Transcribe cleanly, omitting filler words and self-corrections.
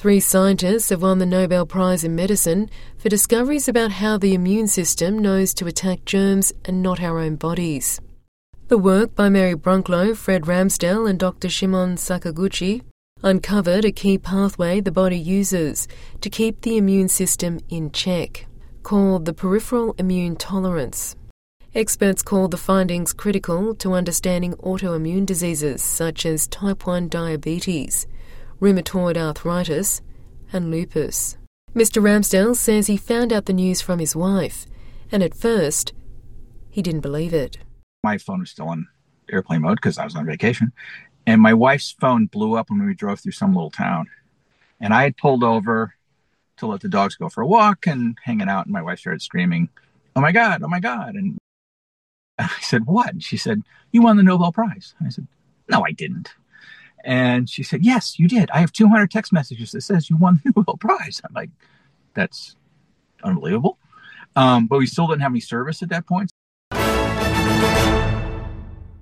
3 scientists have won the Nobel Prize in Medicine for discoveries about how the immune system knows to attack germs and not our own bodies. The work by Mary Brunklow, Fred Ramsdell and Dr. Shimon Sakaguchi uncovered a key pathway the body uses to keep the immune system in check, called the peripheral immune tolerance. Experts call the findings critical to understanding autoimmune diseases such as type 1 diabetes, rheumatoid arthritis and lupus. Mr. Ramsdell says he found out the news from his wife, and at first, he didn't believe it. My phone was still on airplane mode because I was on vacation, and my wife's phone blew up when we drove through some little town. And I had pulled over to let the dogs go for a walk and hanging out, and my wife started screaming, oh my God, oh my God. And I said, what? And she said, you won the Nobel Prize. And I said, no, I didn't. And she said, yes, you did. I have 200 text messages that says you won the Nobel Prize. I'm like, that's unbelievable. But we still didn't have any service at that point.